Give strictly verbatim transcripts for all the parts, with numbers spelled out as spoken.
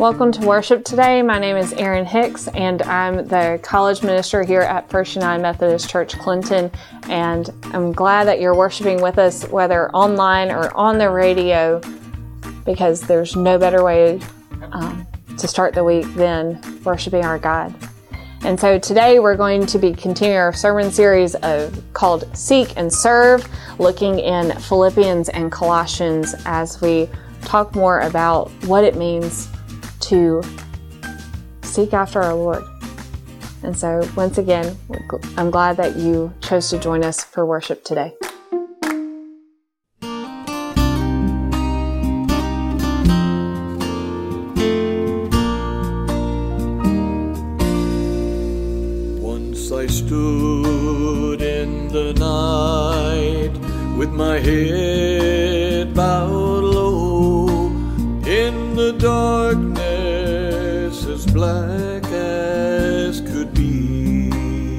welcome to worship today. My name is Erin Hicks, and I'm the college minister here at First United Methodist Church Clinton, and I'm glad that you're worshiping with us, whether online or on the radio, because there's no better way um, to start the week than worshiping our God. And so today we're going to be continuing our sermon series of called Seek and Serve, looking in Philippians and Colossians as we talk more about what it means to seek after our Lord. And so once again, I'm glad that you chose to join us for worship today. Once I stood in the night with my head bowed low in the darkness as black as could be,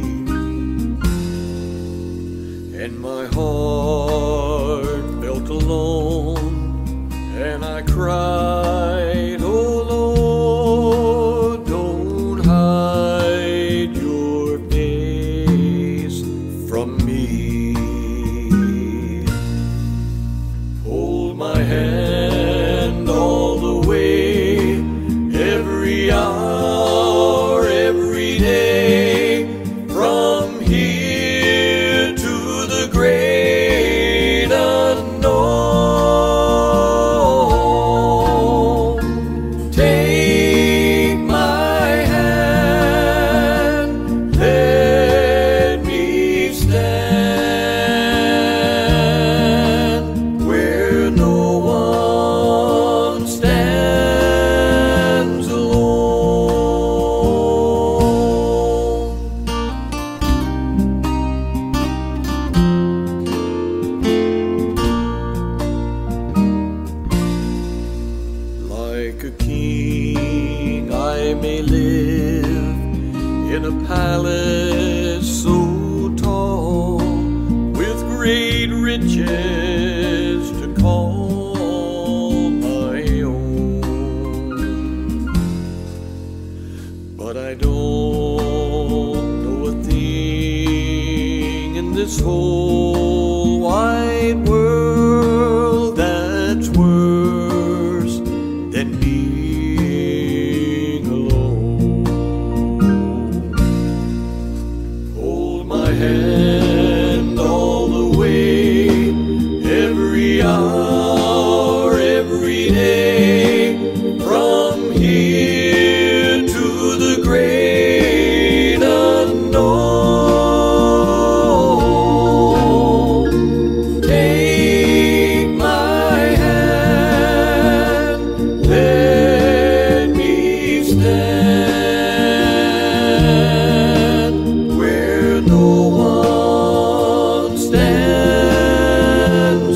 and my heart felt alone, and I cried, "Oh Lord, don't hide your face from me. Hold my hand all the way, every hour, every day, from here to the great unknown. Take my hand, let me stand where no one stands alone. Like a king I may live in a palace so tall, with great riches to call my own. But I don't know a thing in this whole wide world that's worse than being alone. Hold my hand all the way, every hour, every day, from here to the great unknown. Take my hand, let me stand where no one stands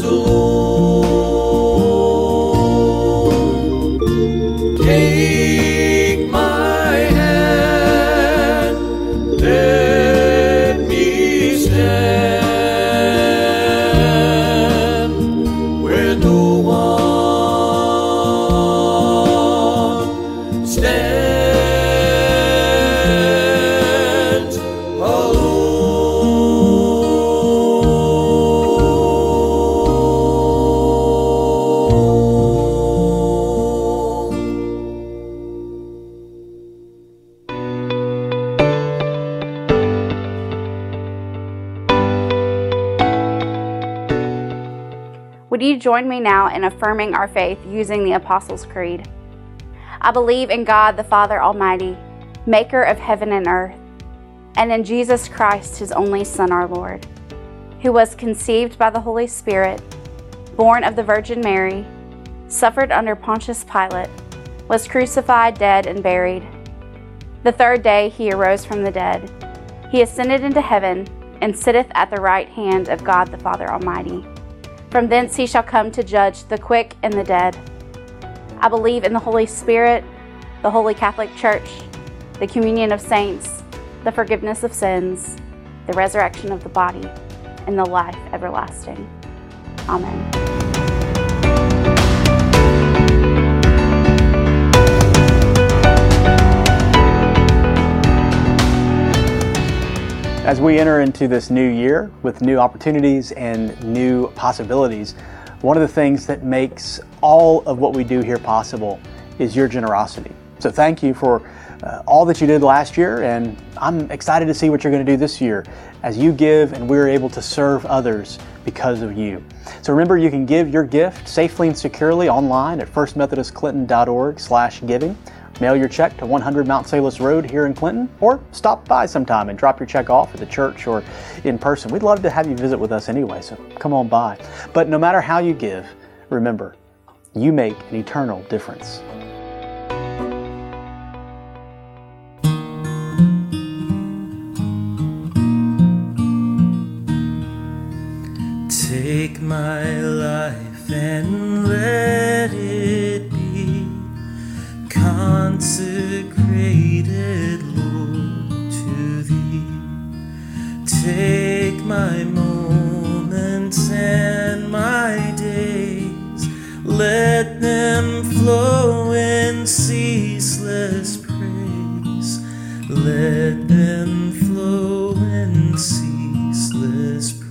alone. Take my hand, let me stand where no one stands alone. Would you join me now in affirming our faith using the Apostles' Creed? I believe in God the Father Almighty, maker of heaven and earth, and in Jesus Christ, his only Son, our Lord, who was conceived by the Holy Spirit, born of the Virgin Mary, suffered under Pontius Pilate, was crucified, dead, and buried. The third day he arose from the dead. He ascended into heaven and sitteth at the right hand of God the Father Almighty. From thence he shall come to judge the quick and the dead. I believe in the Holy Spirit, the Holy Catholic Church, the communion of saints, the forgiveness of sins, the resurrection of the body, and the life everlasting. Amen. As we enter into this new year with new opportunities and new possibilities, one of the things that makes all of what we do here possible is your generosity. So thank you for uh, all that you did last year, and I'm excited to see what you're going to do this year as you give and we're able to serve others because of you. So remember, you can give your gift safely and securely online at first methodist clinton dot org slash giving. Mail your check to one hundred Mount Salus Road here in Clinton, or stop by sometime and drop your check off at the church or in person. We'd love to have you visit with us anyway, so come on by. But no matter how you give, remember, you make an eternal difference. Take my life and let it be consecrated, Lord, to Thee. Take my moments and my days, let them flow in ceaseless praise. Let them flow in ceaseless praise.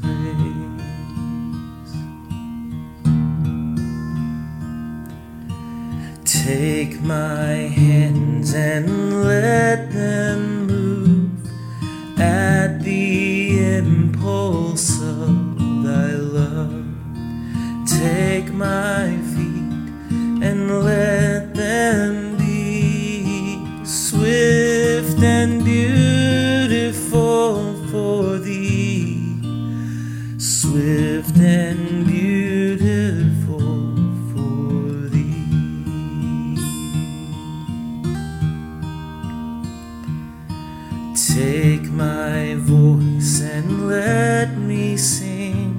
Take my hands and let them move at the impulse of Thy love. Take my feet and let them be swift and beautiful for Thee. Swift and beautiful for Thee. Take my voice and let me sing,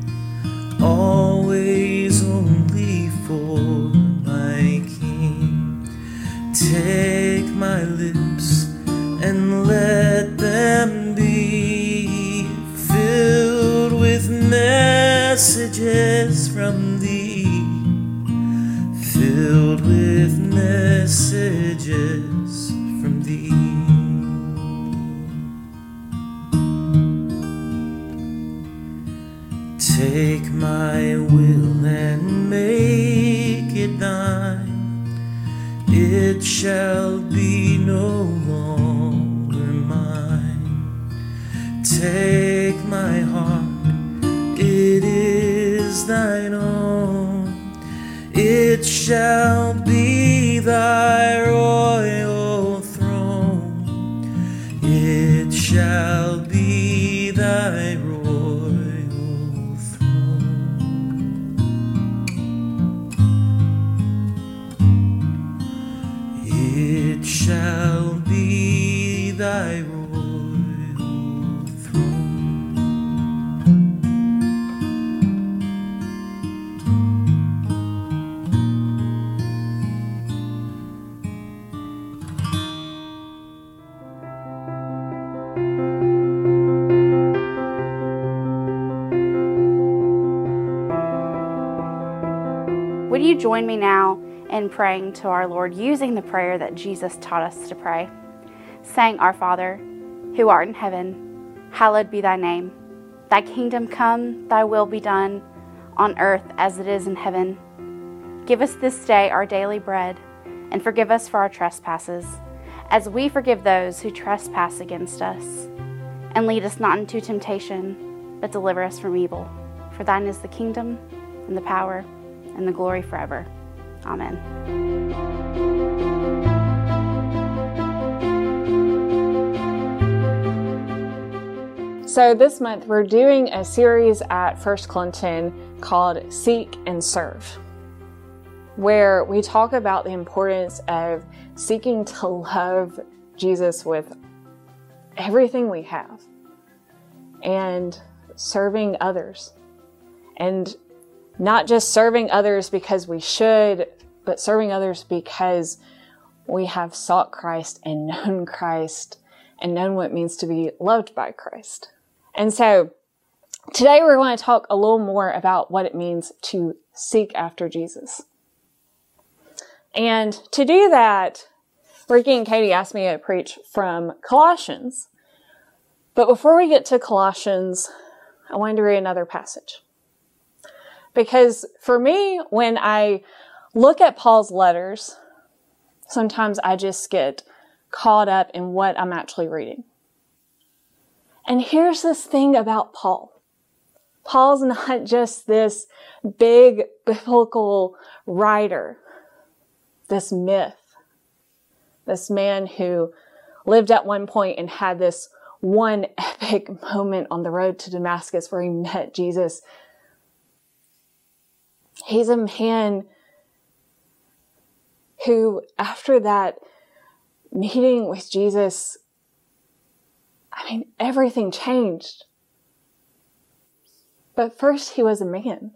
always only for my King. Take my lips and let them be filled with messages from Thee, filled with messages from Thee. Take my will and make it Thine. It shall be no longer mine. Take my heart, it is Thine own. It shall be Thy royal throne. It shall be Thy royal It shall be Thy royal throne. Would you join me now in praying to our Lord using the prayer that Jesus taught us to pray, saying, Our Father, who art in heaven, hallowed be Thy name. Thy kingdom come, Thy will be done, on earth as it is in heaven. Give us this day our daily bread, and forgive us for our trespasses, as we forgive those who trespass against us. And lead us not into temptation, but deliver us from evil. For Thine is the kingdom, and the power, and the glory forever. Amen. So this month we're doing a series at First Clinton called Seek and Serve, where we talk about the importance of seeking to love Jesus with everything we have and serving others. And not just serving others because we should, but serving others because we have sought Christ and known Christ and known what it means to be loved by Christ. And so today we're going to talk a little more about what it means to seek after Jesus. And to do that, Ricky and Katie asked me to preach from Colossians. But before we get to Colossians, I wanted to read another passage. Because for me, when I look at Paul's letters, sometimes I just get caught up in what I'm actually reading. And here's this thing about Paul. Paul's not just this big biblical writer, this myth, this man who lived at one point and had this one epic moment on the road to Damascus where he met Jesus. He's a man who, after that meeting with Jesus, I mean, everything changed. But first, he was a man.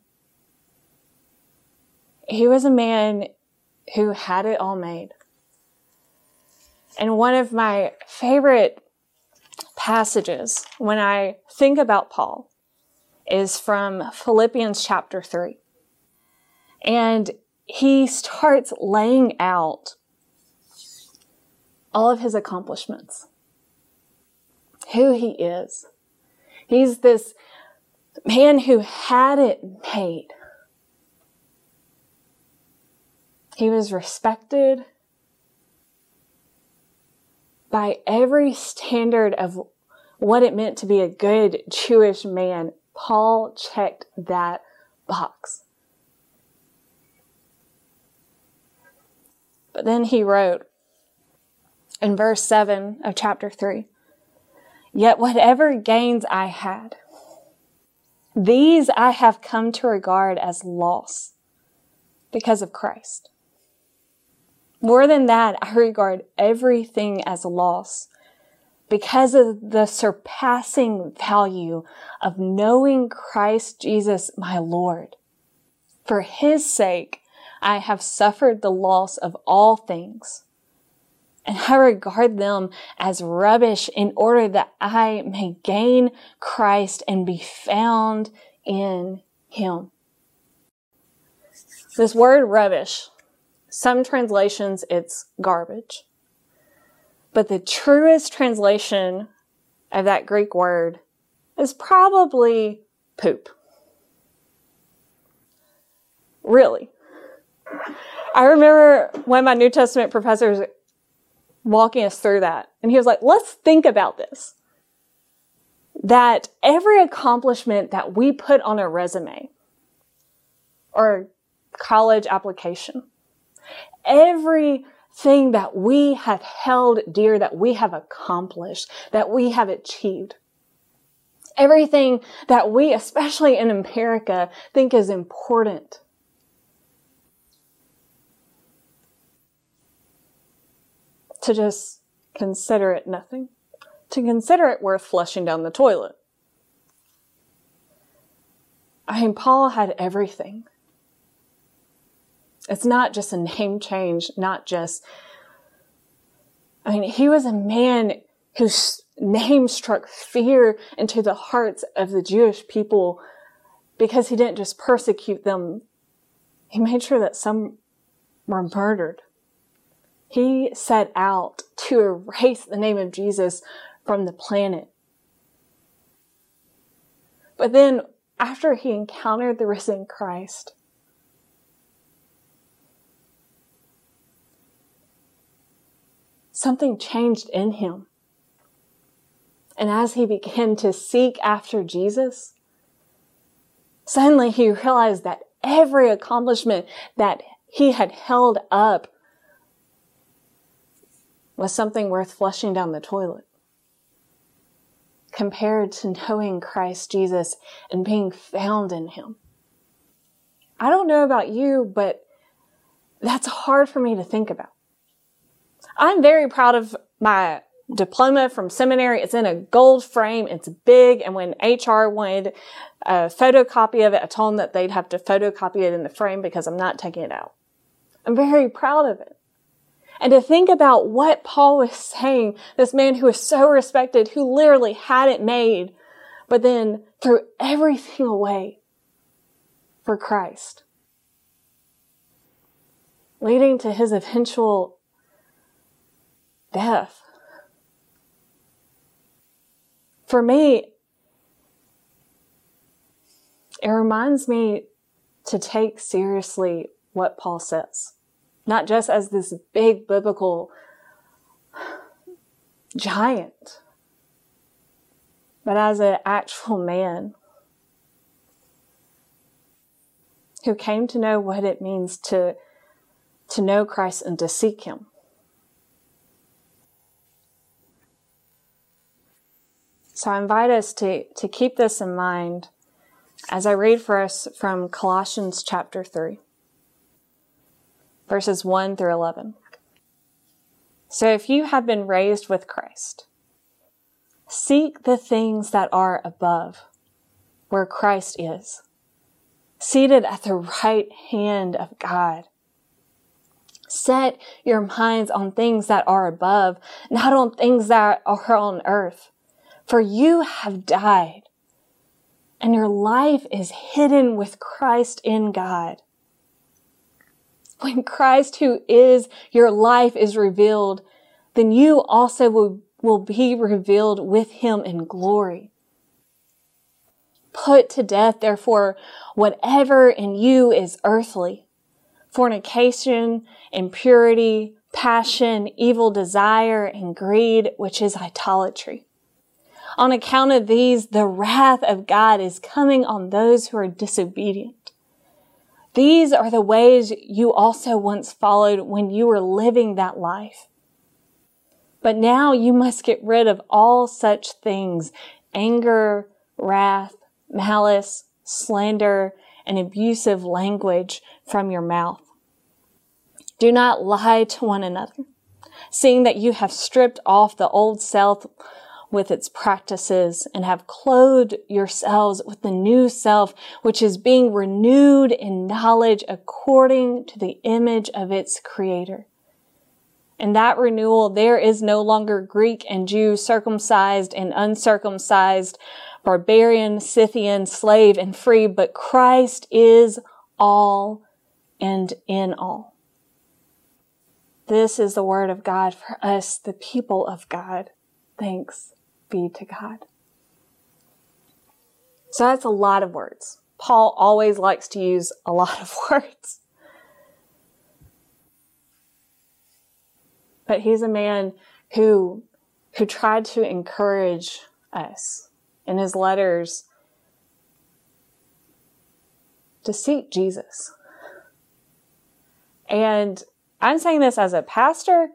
He was a man who had it all made. And one of my favorite passages when I think about Paul is from Philippians chapter three. And he starts laying out all of his accomplishments, who he is. He's this man who had it made. He was respected by every standard of what it meant to be a good Jewish man. Paul checked that box. But then he wrote in verse seven of chapter three, "Yet whatever gains I had, these I have come to regard as loss because of Christ. More than that, I regard everything as loss because of the surpassing value of knowing Christ Jesus my Lord. For his sake, I have suffered the loss of all things, and I regard them as rubbish in order that I may gain Christ and be found in him." This word rubbish, some translations it's garbage. But the truest translation of that Greek word is probably poop. Really. I remember one of my New Testament professors walking us through that. And he was like, let's think about this. That every accomplishment that we put on a resume or college application, everything that we have held dear, that we have accomplished, that we have achieved, everything that we, especially in America, think is important, to just consider it nothing, to consider it worth flushing down the toilet. I mean, Paul had everything. It's not just a name change, not just, I mean, he was a man whose name struck fear into the hearts of the Jewish people because he didn't just persecute them. He made sure that some were murdered. He set out to erase the name of Jesus from the planet. But then, after he encountered the risen Christ, something changed in him. And as he began to seek after Jesus, suddenly he realized that every accomplishment that he had held up was something worth flushing down the toilet compared to knowing Christ Jesus and being found in him. I don't know about you, but that's hard for me to think about. I'm very proud of my diploma from seminary. It's in a gold frame. It's big. And when H R wanted a photocopy of it, I told them that they'd have to photocopy it in the frame because I'm not taking it out. I'm very proud of it. And to think about what Paul was saying, this man who was so respected, who literally had it made, but then threw everything away for Christ, leading to his eventual death. For me, it reminds me to take seriously what Paul says, not just as this big biblical giant, but as an actual man who came to know what it means to, to know Christ and to seek him. So I invite us to, to keep this in mind as I read for us from Colossians chapter three, verses one through eleven. So if you have been raised with Christ, seek the things that are above, where Christ is, seated at the right hand of God. Set your minds on things that are above, not on things that are on earth. For you have died, and your life is hidden with Christ in God. When Christ, who is your life, is revealed, then you also will, will be revealed with him in glory. Put to death, therefore, whatever in you is earthly: fornication, impurity, passion, evil desire, and greed, which is idolatry. On account of these, the wrath of God is coming on those who are disobedient. These are the ways you also once followed when you were living that life. But now you must get rid of all such things: anger, wrath, malice, slander, and abusive language from your mouth. Do not lie to one another, seeing that you have stripped off the old self with its practices and have clothed yourselves with the new self, which is being renewed in knowledge according to the image of its creator. In that renewal, there is no longer Greek and Jew, circumcised and uncircumcised, barbarian, Scythian, slave and free, but Christ is all and in all. This is the word of God for us, the people of God. Thanks be to God. So that's a lot of words. Paul always likes to use a lot of words. But he's a man who, who tried to encourage us in his letters to seek Jesus. And I'm saying this as a pastor.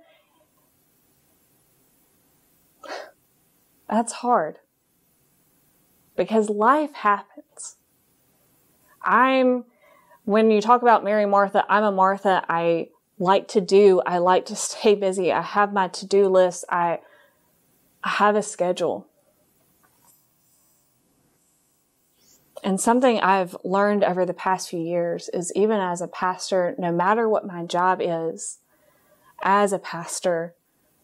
That's hard because life happens. I'm, when you talk about Mary Martha, I'm a Martha. I like to do, I like to stay busy. I have my to-do list. I, I have a schedule. And something I've learned over the past few years is, even as a pastor, no matter what my job is, as a pastor,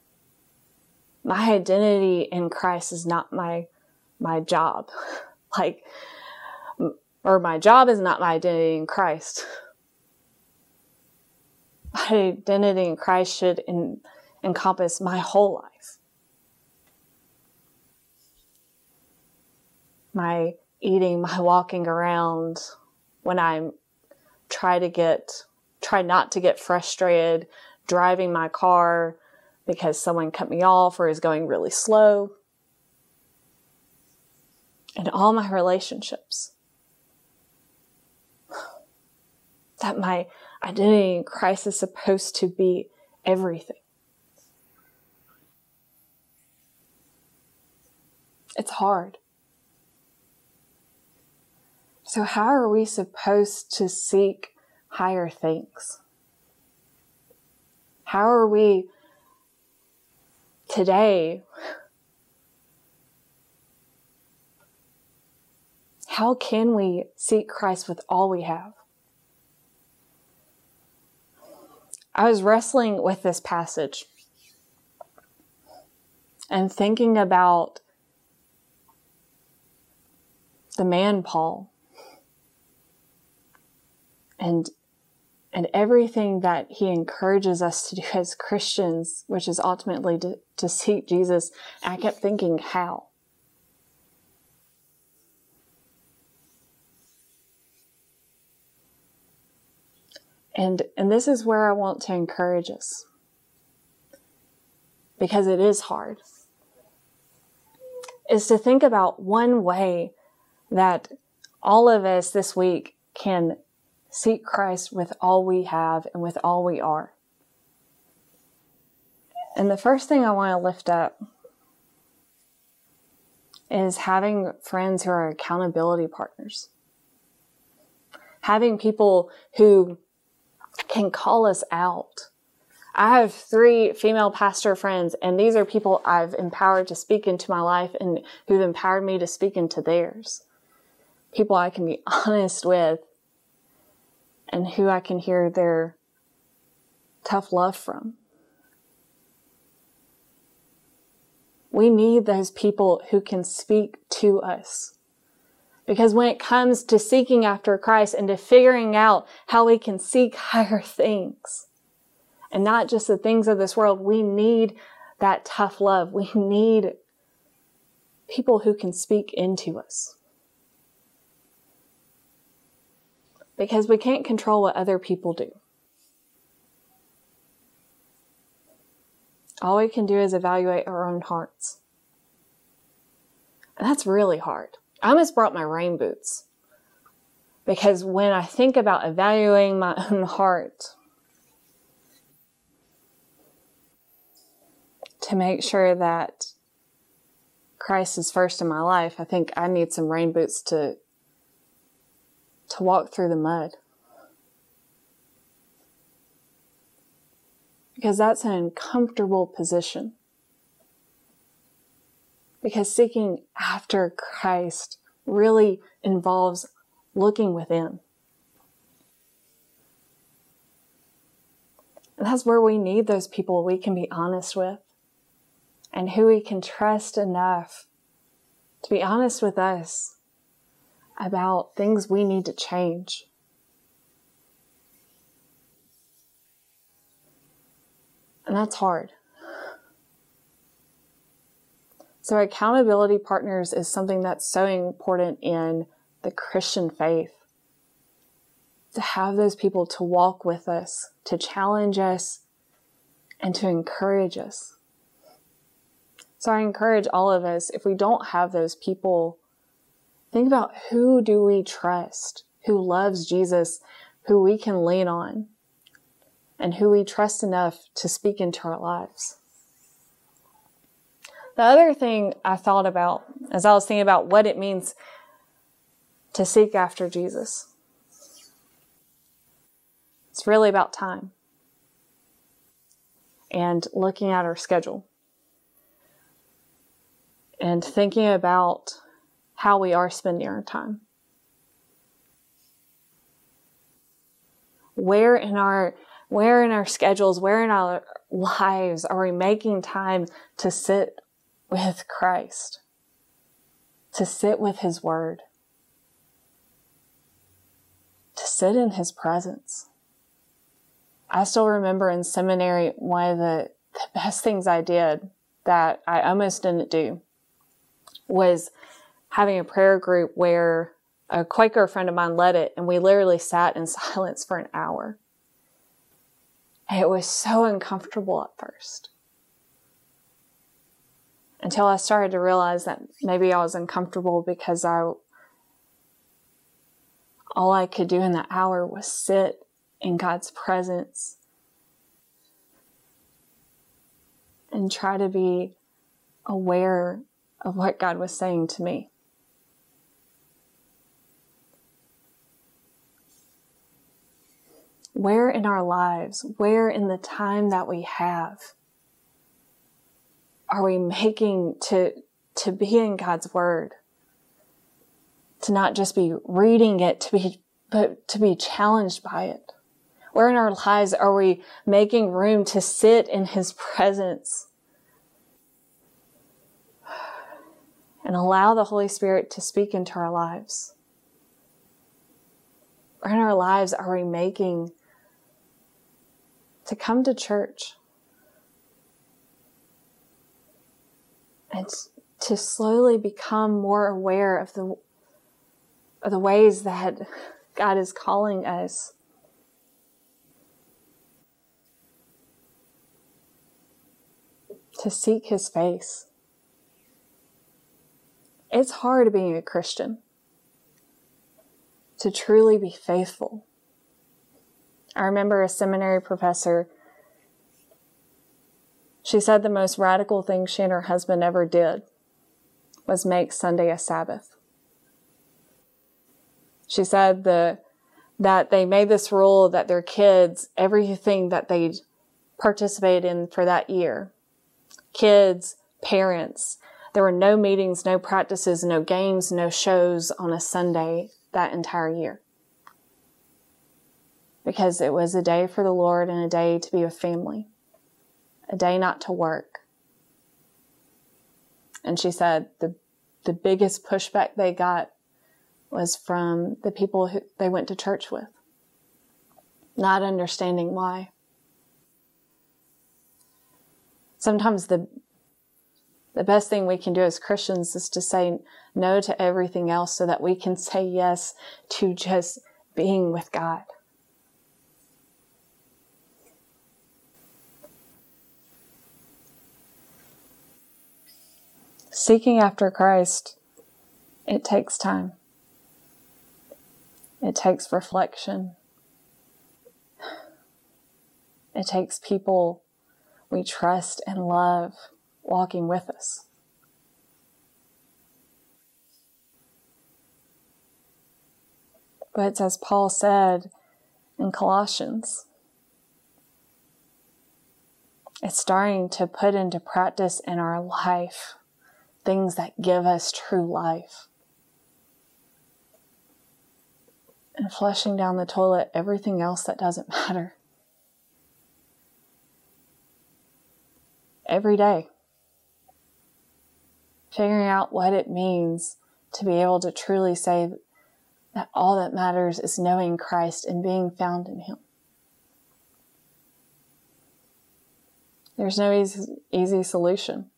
my identity in Christ is not my, my job. Like, or my job is not my identity in Christ. My identity in Christ should in, encompass my whole life. My eating, my walking around, when I try to get, try not to get frustrated, driving my car because someone cut me off or is going really slow. And all my relationships. That my identity in Christ is supposed to be everything. It's hard. So how are we supposed to seek higher things? How are we today? How can we seek Christ with all we have? I was wrestling with this passage and thinking about the man Paul and and everything that he encourages us to do as Christians, which is ultimately to, to seek Jesus. And I kept thinking, how? And, and this is where I want to encourage us, because it is hard, is to think about one way that all of us this week can seek Christ with all we have and with all we are. And the first thing I want to lift up is having friends who are accountability partners. Having people who can call us out. I have three female pastor friends, and these are people I've empowered to speak into my life and who've empowered me to speak into theirs. People I can be honest with and who I can hear their tough love from. We need those people who can speak to us. Because when it comes to seeking after Christ and to figuring out how we can seek higher things, and not just the things of this world, we need that tough love. We need people who can speak into us. Because we can't control what other people do. All we can do is evaluate our own hearts. And that's really hard. I almost brought my rain boots. Because when I think about evaluating my own heart, to make sure that Christ is first in my life, I think I need some rain boots to, to walk through the mud. Because that's an uncomfortable position. Because seeking after Christ really involves looking within. And that's where we need those people we can be honest with and who we can trust enough to be honest with us about things we need to change. And that's hard. So accountability partners is something that's so important in the Christian faith. To have those people to walk with us, to challenge us, and to encourage us. So I encourage all of us, if we don't have those people, think about who do we trust, who loves Jesus, who we can lean on, and who we trust enough to speak into our lives. The other thing I thought about as I was thinking about what it means to seek after Jesus, it's really about time and looking at our schedule and thinking about how we are spending our time. Where in our Where in our schedules, where in our lives are we making time to sit with Christ, to sit with His Word, to sit in His presence? I still remember in seminary, one of the, the best things I did that I almost didn't do was having a prayer group where a Quaker friend of mine led it, and we literally sat in silence for an hour. And it was so uncomfortable at first. Until I started to realize that maybe I was uncomfortable because I, all I could do in that hour was sit in God's presence and try to be aware of what God was saying to me. Where in our lives, where in the time that we have, are we making to, to be in God's Word? To not just be reading it, to be, but to be challenged by it. Where in our lives are we making room to sit in His presence and allow the Holy Spirit to speak into our lives? Where in our lives are we making to come to church and to slowly become more aware of the, of the ways that God is calling us to seek His face. It's hard being a Christian, to truly be faithful. I remember a seminary professor, she said the most radical thing she and her husband ever did was make Sunday a Sabbath. She said the that they made this rule that their kids, everything that they participated in for that year, kids, parents, there were no meetings, no practices, no games, no shows on a Sunday that entire year. Because it was a day for the Lord and a day to be with family, a day not to work. And she said the the biggest pushback they got was from the people who they went to church with, not understanding why. Sometimes the the best thing we can do as Christians is to say no to everything else so that we can say yes to just being with God. Seeking after Christ, it takes time. It takes reflection. It takes people we trust and love walking with us. But as Paul said in Colossians, it's starting to put into practice in our life things that give us true life. And flushing down the toilet everything else that doesn't matter. Every day. Figuring out what it means to be able to truly say that all that matters is knowing Christ and being found in Him. There's no easy, easy solution.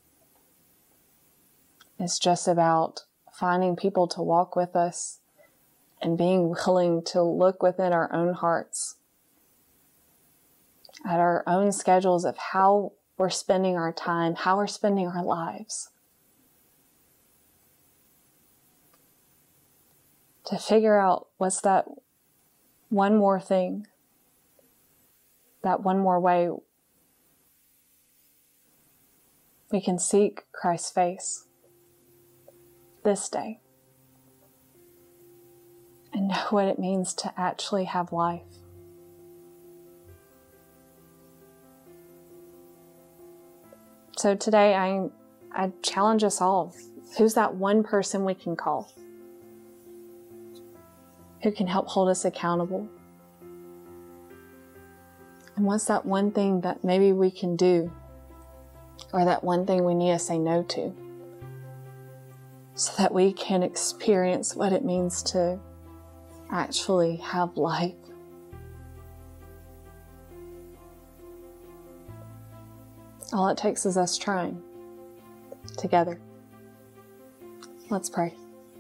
It's just about finding people to walk with us and being willing to look within our own hearts at our own schedules of how we're spending our time, how we're spending our lives. To figure out what's that one more thing, that one more way we can seek Christ's face this day and know what it means to actually have life. So today I I challenge us all. Who's that one person we can call? Who can help hold us accountable? And what's that one thing that maybe we can do, or that one thing we need to say no to, so that we can experience what it means to actually have life? All it takes is us trying together. Let's pray.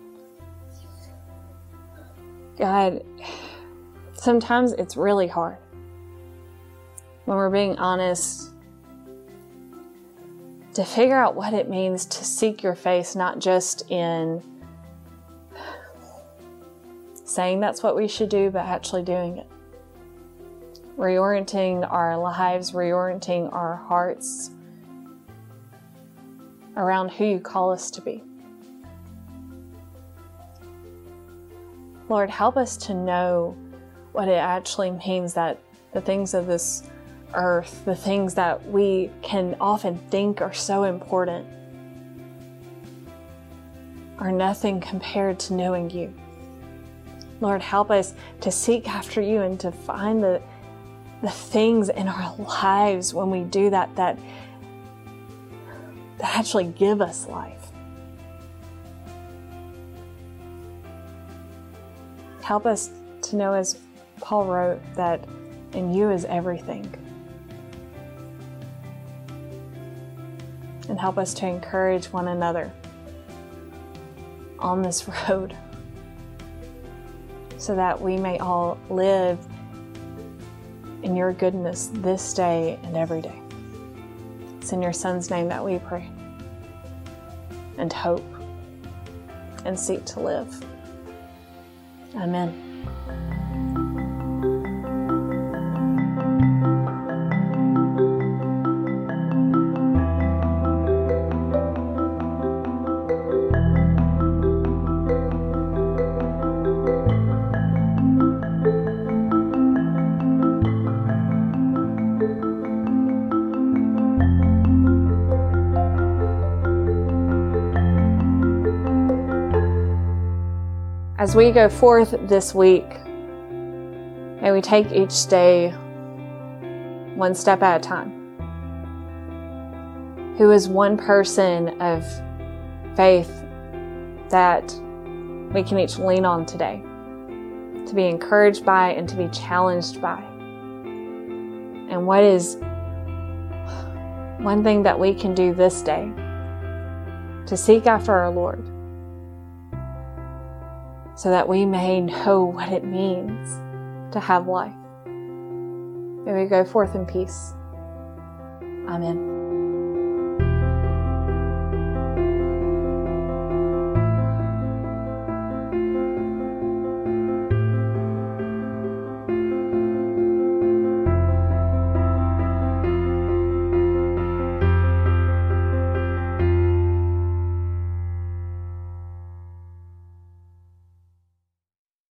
God, sometimes it's really hard when we're being honest to figure out what it means to seek your face, not just in saying that's what we should do, but actually doing it. Reorienting our lives, reorienting our hearts around who you call us to be. Lord, help us to know what it actually means that the things of this earth, the things that we can often think are so important, are nothing compared to knowing you. Lord, help us to seek after you and to find the, the things in our lives when we do that, that, that actually give us life. Help us to know, as Paul wrote, that in you is everything. And help us to encourage one another on this road so that we may all live in your goodness this day and every day. It's in your Son's name that we pray and hope and seek to live. Amen. As we go forth this week, may we take each day one step at a time. Who is one person of faith that we can each lean on today, to be encouraged by and to be challenged by? And what is one thing that we can do this day to seek after our Lord, so that we may know what it means to have life? May we go forth in peace. Amen.